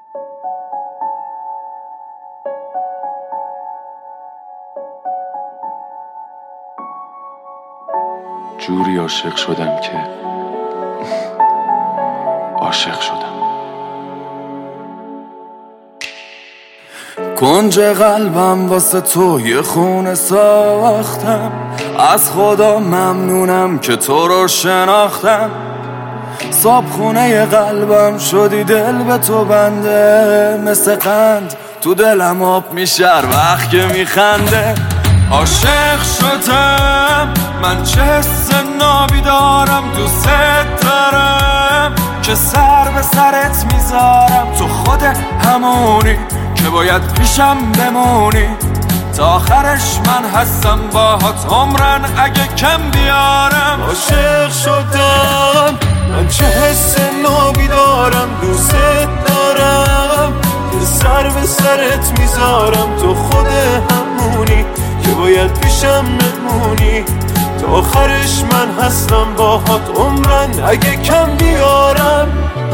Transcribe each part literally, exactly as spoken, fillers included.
جوری عاشق شدم که عاشق شدم. کنج قلبم واسه تو یه خونه ساختم، از خدا ممنونم که تو رو شناختم. صابخونه قلبم شدی دل به تو بنده، مثل قند تو دلم آب میشه هر وقت که میخنده. عاشق شدم من، چه حس نابی دارم، دوست دارم که سر به سرت میذارم. تو خود همونی که باید پیشم بمونی، تا آخرش من هستم باهات عمرن اگه کم بیارم. عاشق شدم من، چه حس نابی دارم، دوست دارم که سر به سرت میذارم. تو خود همونی که باید پیشم بمونی، تا آخرش من هستم باهات عمرن اگه کم بیارم.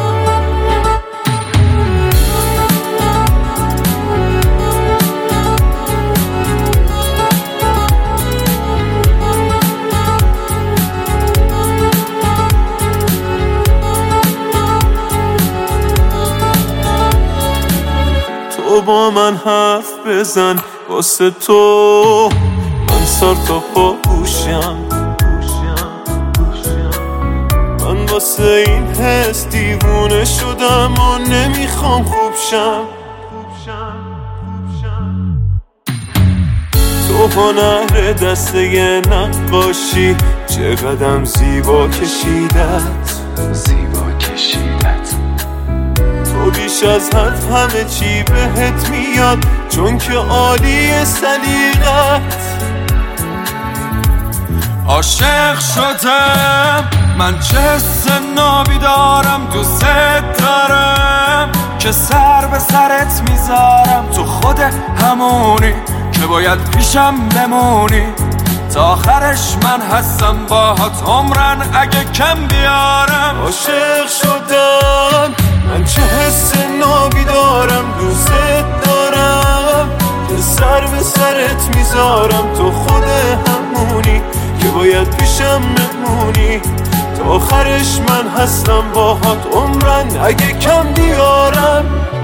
تو با من حرف بزن، واسه تو من سر تا پا پوشم. من واسه این حس دیوونه شدم و نمیخوام خوب شم. تو هنر دسته نقاشی، چقدرم زیبا کشیدت، زیبا کشیدت. تو بیش از حد همه چی بهت میاد، چون که عالی سلیقت. عاشق شدم من، چه حس نابی دارم، دوست دارم که سر به سرت میذارم. تو خود همونی که باید پیشم بمونی، تا آخرش من هستم باهات عمرن اگه کم بیارم. عاشق شدم من، چه حس نابی دارم، دوست دارم که سر به سرت میذارم. تو خود همونی که باید پیشم بمونی، تا آخرش من هستم باهات عمرن اگه کم بیارم.